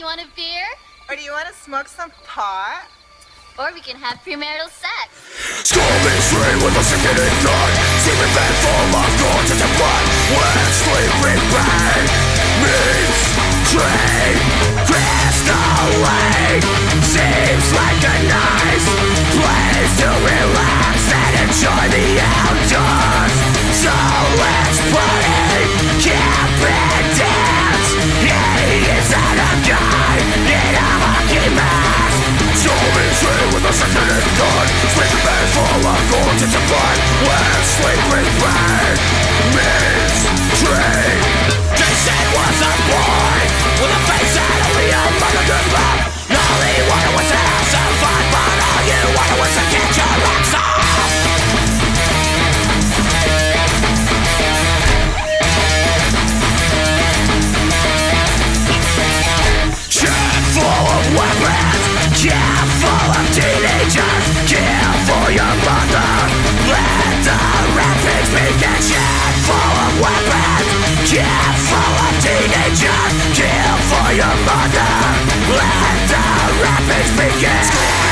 you want a beer? Or do you want to smoke some pot? Or we can have premarital sex. Stormy street with a sickening thought, sleeping bed full of thoughts into blood. When sleeping pain meets dream, crystalline seems like a nice place to relax and enjoy the outdoors. So let's party, camp and dance. He is not a guy in a hockey mask. Stormy street with a sickening thought, sleeping bed full of thoughts into blood. When sleeping pain meets dream. Jason was a boy with a face that only a mother could love. All he wanted was to have some fun, but all you wanted was to get your rocks off. Camp full of weapons, camp full of teenagers. Kill for your mother, let the rapids begin. Camp full of weapons, camp full of teenagers. Kill for your mother, let the rapids begin.